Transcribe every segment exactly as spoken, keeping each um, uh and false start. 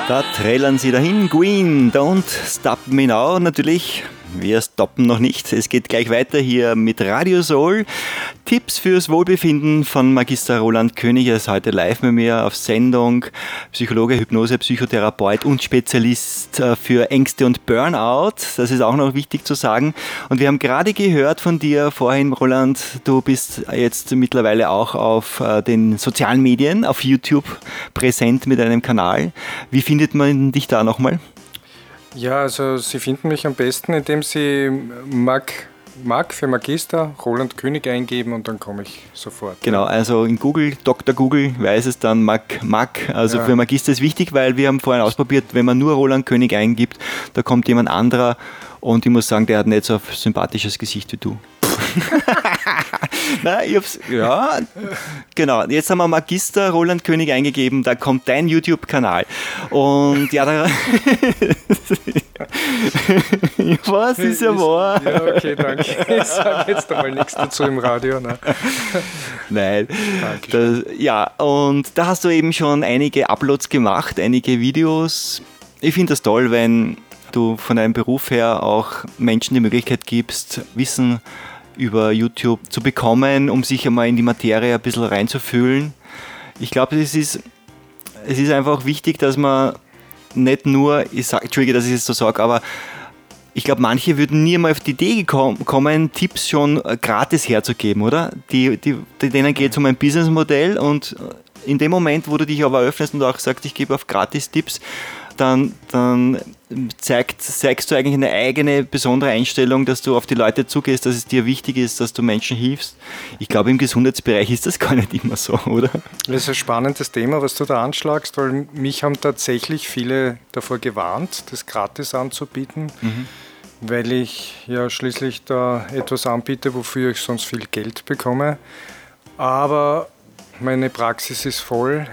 Da trällern sie dahin. Queen, Don't Stop Me Now. Natürlich, wir stoppen noch nicht. Es geht gleich weiter hier mit Radio Soul. Tipps fürs Wohlbefinden von Magister Roland König. Er ist heute live mit mir auf Sendung. Psychologe, Hypnose, Psychotherapeut und Spezialist für Ängste und Burnout. Das ist auch noch wichtig zu sagen. Und wir haben gerade gehört von dir vorhin, Roland, du bist jetzt mittlerweile auch auf den sozialen Medien, auf YouTube präsent mit einem Kanal. Wie findet man dich da nochmal? Ja, also Sie finden mich am besten, indem Sie Mag, Mag für Magister Roland König eingeben und dann komme ich sofort. Genau, also in Google, Doktor Google weiß es dann, Mag, Mag, also ja. Für Magister ist wichtig, weil wir haben vorhin ausprobiert, wenn man nur Roland König eingibt, da kommt jemand anderer und ich muss sagen, der hat nicht so ein sympathisches Gesicht wie du. Nein, ich hab's, ja, genau. Jetzt haben wir Magister Roland König eingegeben, da kommt dein YouTube-Kanal. Und ja, da. Was ist ja wahr? Ja, okay, danke. Ich sage jetzt einmal nichts dazu im Radio. Ne? Nein. Das, ja, und da hast du eben schon einige Uploads gemacht, einige Videos. Ich finde das toll, wenn du von deinem Beruf her auch Menschen die Möglichkeit gibst, Wissen über YouTube zu bekommen, um sich einmal in die Materie ein bisschen reinzufühlen. Ich glaube, es ist, es ist einfach wichtig, dass man nicht nur, ich sag, Entschuldige, dass ich es so sage, aber ich glaube, manche würden nie mal auf die Idee kommen, Tipps schon gratis herzugeben, oder? Die, die, denen geht es um ein Businessmodell und in dem Moment, wo du dich aber öffnest und auch sagst, ich gebe auf Gratis-Tipps, dann, dann zeigt, zeigst du eigentlich eine eigene besondere Einstellung, dass du auf die Leute zugehst, dass es dir wichtig ist, dass du Menschen hilfst. Ich glaube, im Gesundheitsbereich ist das gar nicht immer so, oder? Das ist ein spannendes Thema, was du da anschlagst, weil mich haben tatsächlich viele davor gewarnt, das gratis anzubieten, mhm. weil ich ja schließlich da etwas anbiete, wofür ich sonst viel Geld bekomme. Aber meine Praxis ist voll.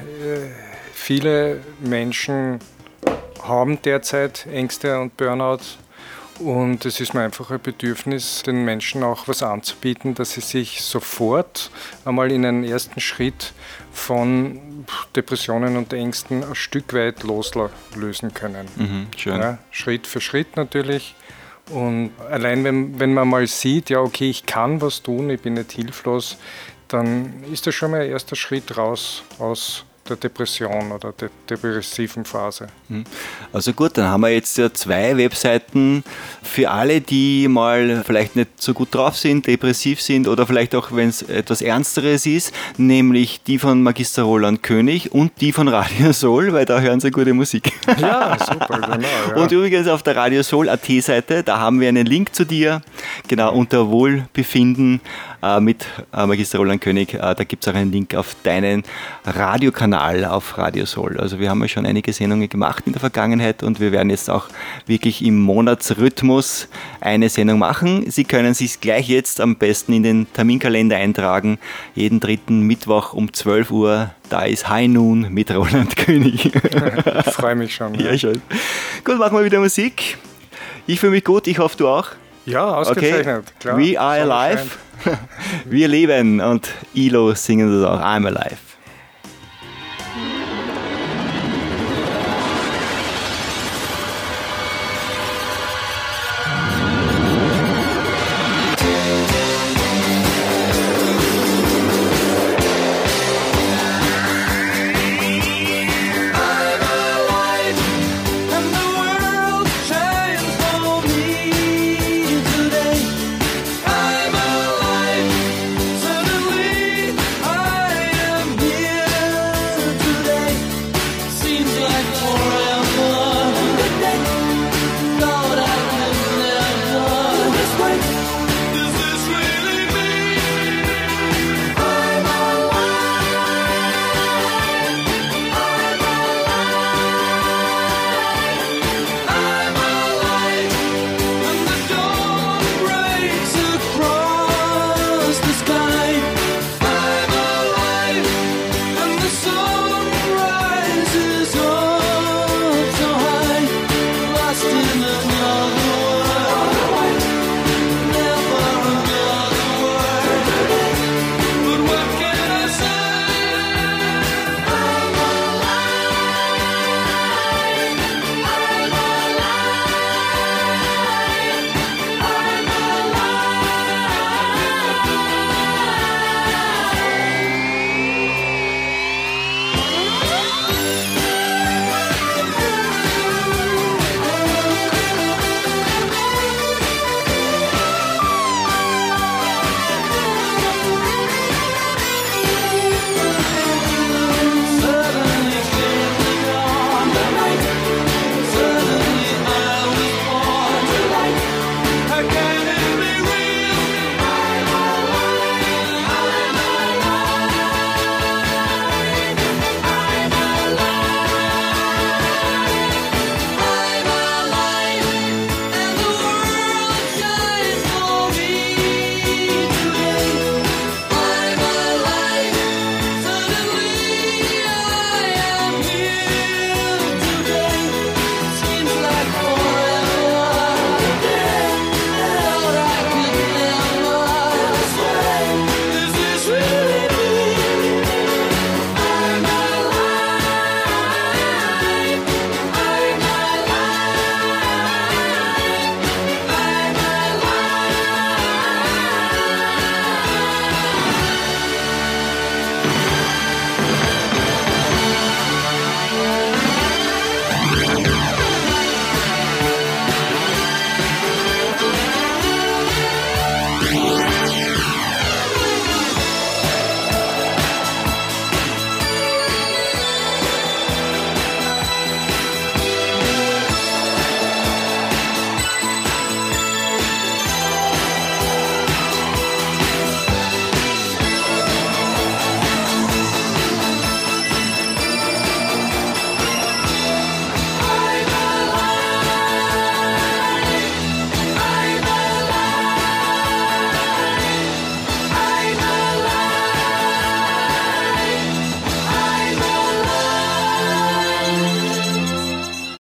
Viele Menschen haben derzeit Ängste und Burnout und es ist mir einfach ein Bedürfnis, den Menschen auch was anzubieten, dass sie sich sofort einmal in einen ersten Schritt von Depressionen und Ängsten ein Stück weit loslösen können. Mhm, schön. Ja, Schritt für Schritt natürlich. Und allein wenn, wenn man mal sieht, ja okay, ich kann was tun, ich bin nicht hilflos, dann ist das schon mal ein erster Schritt raus aus der Depression oder der depressiven Phase. Also gut, dann haben wir jetzt ja zwei Webseiten für alle, die mal vielleicht nicht so gut drauf sind, depressiv sind oder vielleicht auch, wenn es etwas Ernsteres ist, nämlich die von Magister Roland König und die von Radio Soul, weil da hören sie gute Musik. Ja, super, genau. Ja. Und übrigens auf der Radio Soul Punkt at Seite, da haben wir einen Link zu dir, genau unter Wohlbefinden äh, mit äh, Magister Roland König, äh, da gibt es auch einen Link auf deinen Radiokanal auf Radio Soul. Also wir haben ja schon einige Sendungen gemacht in der Vergangenheit und wir werden jetzt auch wirklich im Monatsrhythmus eine Sendung machen. Sie können sich gleich jetzt am besten in den Terminkalender eintragen. Jeden dritten Mittwoch um zwölf Uhr, da ist High Noon mit Roland König. Ich freue mich schon. Ja, schon. Gut, machen wir wieder Musik. Ich fühle mich gut, ich hoffe du auch. Ja, ausgezeichnet. Okay. Klar. We are alive. Wir leben und I L O singen das auch. I'm alive.